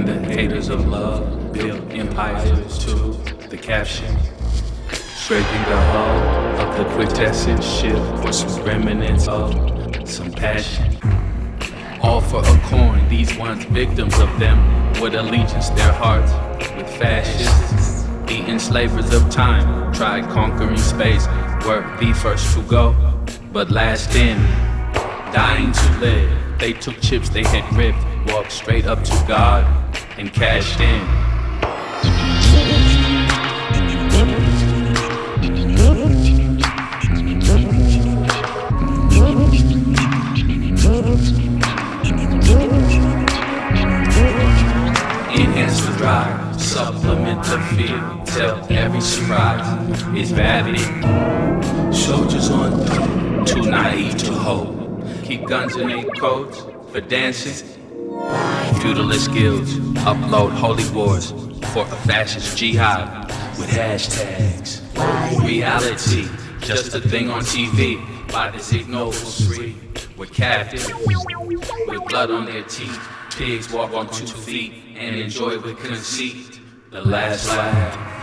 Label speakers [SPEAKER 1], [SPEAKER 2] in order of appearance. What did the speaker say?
[SPEAKER 1] when the haters of love build empires to the caption. Scraping the hull of the quintessence ship for some remnants of some passion. All for a coin, these once victims of them would allegiance their hearts with fascists. The enslavers of time tried conquering space, were the first to go, but last in, dying to live. They took chips they had ripped, walked straight up to God, and cashed in. Enhance the drive, supplement the feel, tell every surprise is valid. Soldiers on too naive to hope. Keep guns in their coats for dancing. Feudalist guilds upload holy wars for a fascist jihad with hashtags. Reality, just a thing on TV by this ignobles free. We're captives with blood on their teeth. Pigs walk on 2 feet and enjoy with conceit the last laugh.